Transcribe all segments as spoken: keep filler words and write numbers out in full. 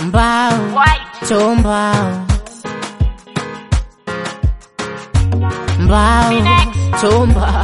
mbao tombao mbao tombao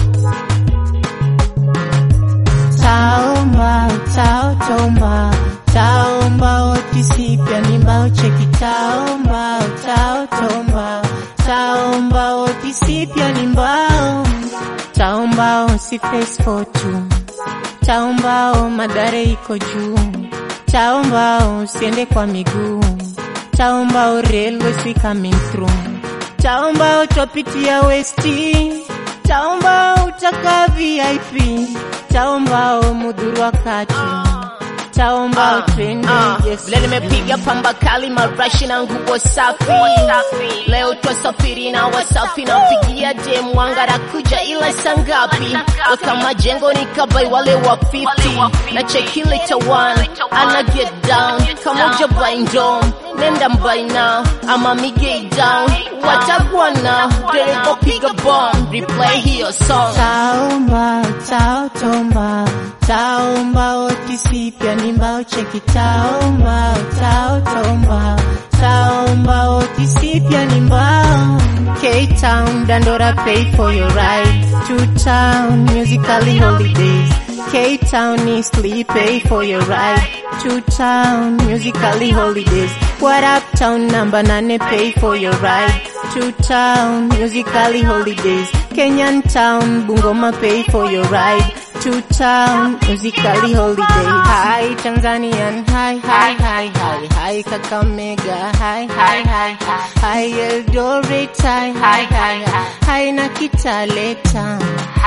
tao mbao tao tombao tao mbao tisipia ni mbao cheki tao mbao tao tombao tao mbao tisipia ni mbao tao mbao si face photo tao mbao madare iko juu tao mbao usiende kwa miguu tao mbao railway si coming through tao mbao topitia westi tao mbao utaka V I P tao mbao mudhuru wakati tao mbao uh, trending uh, yes. Vile nimepiga pamba kali marashi na nguo safi leo twasafiri na wasafi na pigia dem wangara kuja ila sangapi waka majengo nikabai wale wa fifty na check later one ana get down kama uja buy ndom nenda buy now ama me get down watagwa now derego piga bomb replay hiyo song tao mbao tao tombao tao mbao tisipia ni mbao cheki tao mbao tao tombao tao mbao tisipia ni mbao K-Town Dandora pay for your ride to town musically holidays K-Town Eastleigh pay for your ride to town musically holidays What up town number nine pay for your ride to town musically holidays Kenyan town Bungoma pay for your ride to town musically holidays Hi Tanzanian hi hi hi hi hi Kakamega hi hi hi hi Eldoret hi hi hi hi na Kitale town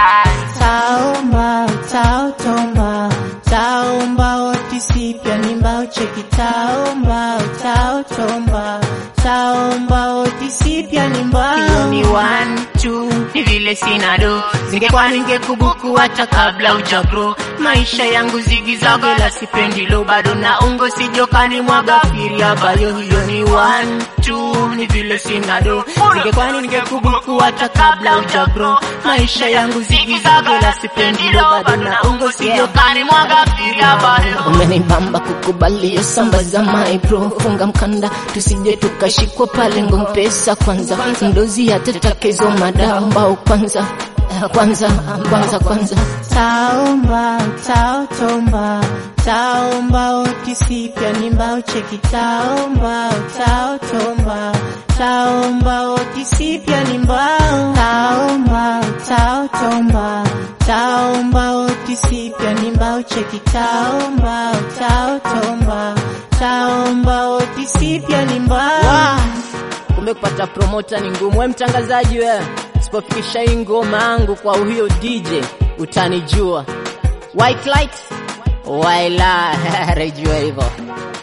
tao mbao tao tombao tao mbao tisipia ni mbao cheki tao mbao tao tombao tao mbao tisipia ni mbao hiyo ni one two ni vile sinado zingekuwa ningekubuku hata kabla ujagro maisha yangu zigizago la sipendi lo bado na ungo sijokani mwaga firia bayo hiyo ni one two ni vile sinado zingekuwa ningekubuku hata kabla ujagro maisha yangu zigizago la sipendi lo bado na ungo sijokani mwaga firia bayo umenibamba kukubali sambaza my bro funga mkanda tusije tukashikwa pale ngompesa kwanza ndozi hata takezo madamba kwanza kwanza kwanza kwanza tao mbao tao tombao tao mbao tisipia ni mbao cheki tao mbao tao tombao tao mbao tisipia ni mbao tao mbao tao tombao tao mbao tisipia ni mbao cheki tao mbao tao tombao tao mbao tisipia ni mbao kumbe kupata promoter ni ngumu wewe mtangazaji wewe sipofikisha hii ngoma yangu kwa huyo D J utanijua white light waila rejua hivyo